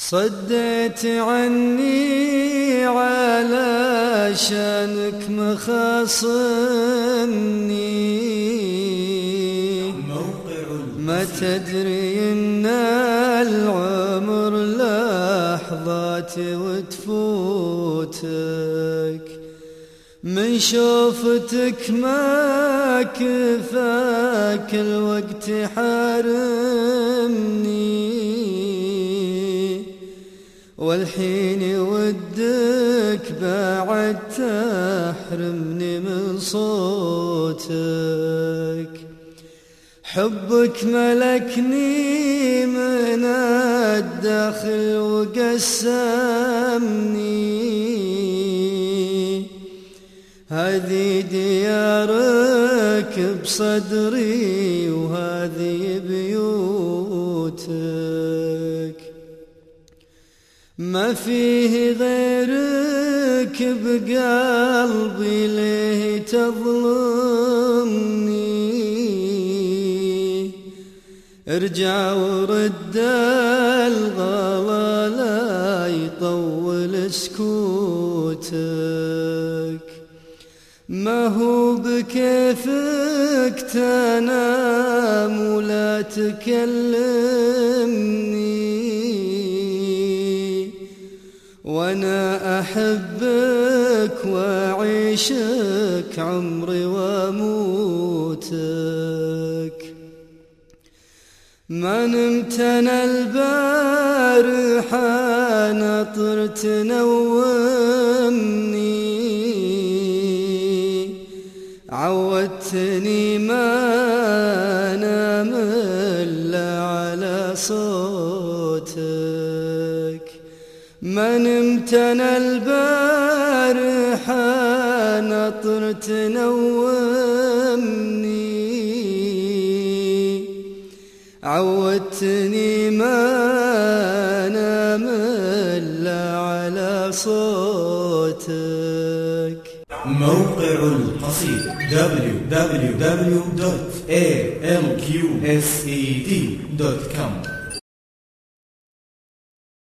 صديت عني علشانك مخاصمني، ما تدري ان العمر لحظات وتفوتك، من شوفتك ما كفاك الوقت حارمني، والحين ودك بعد تحرمني من صوتك. حبك ملكني من الداخل وقسمني، هذه ديارك بصدري وهذه بيوتك، ما فيه غيرك بقلبي ليه تظلمني، ارجع ورد الغلا لا يطول سكوتك، ما هو بكيفك تنام ولا تكلمني، وانا احبك واعيشك عمري واموتك. ما نمت انا البارحة نطرت نومني، عودتني ما انام الا على صوتك. ما نمت انا البارحة نطرت نومني، عودتني ما انام الا على صوتك. موقع القصيدة www.alqsed.com